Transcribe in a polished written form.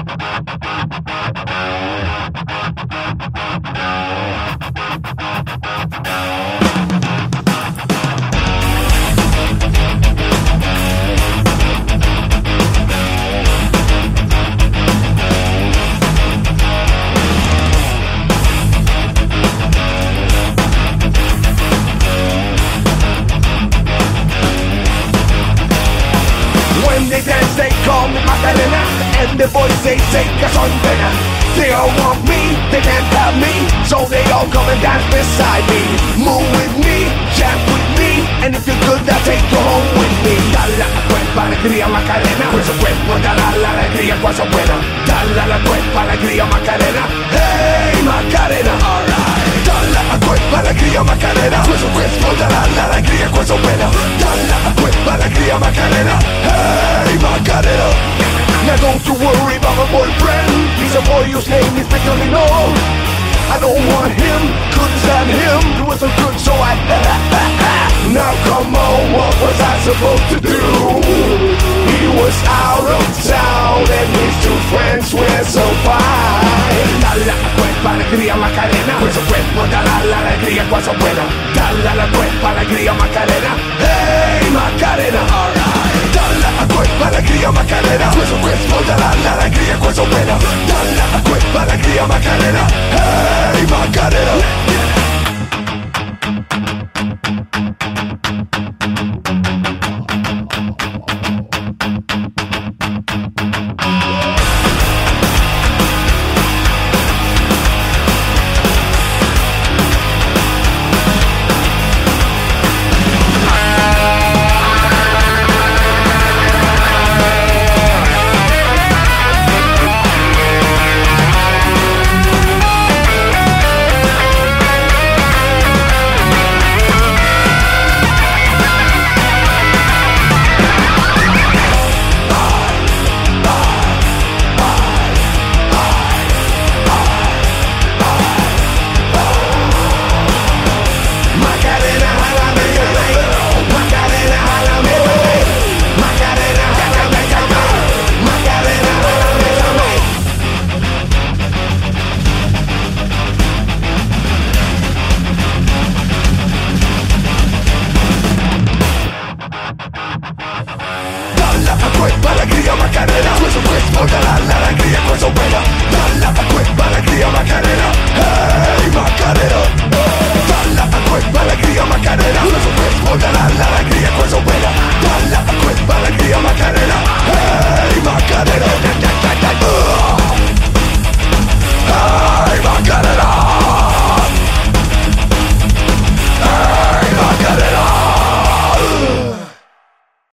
When they dance, they call me Macarena, and the boys they say que soy pena. They all want me, they can't have me, so they all come and dance beside me. Move with me, jam with me, and if you're good, I'll take you home with me. Dale a la cuerpa, alegría Macarena, con su cuerpo dale a la alegría, cosa buena. Dale a la cuerpa, alegría Macarena, hey Macarena, alright. Dale a la cuerpa, alegría Macarena, con su cuerpo dale a la alegría, cosa buena. Dale a la cuerpa, alegría Macarena, hey Macarena. Now don't you worry about my boyfriend, he's a boy whose name is Pecorino. I don't want him, couldn't stand him, he wasn't good so I Now come on, what was I supposed to do? He was out of town and his two friends were so fine. Dale a la cuerpa, alegría Macarena, con su cuerpo dale a la alegría, cosa buena. Dale a la cuerpa, alegría Macarena, hey Macarena, alright. Dale a la cuerpa, alegría Macarena, con su cuerpo dale a la alegría, cosa buena. Dale a la cuerpa, alegría Macarena, hey Macarena.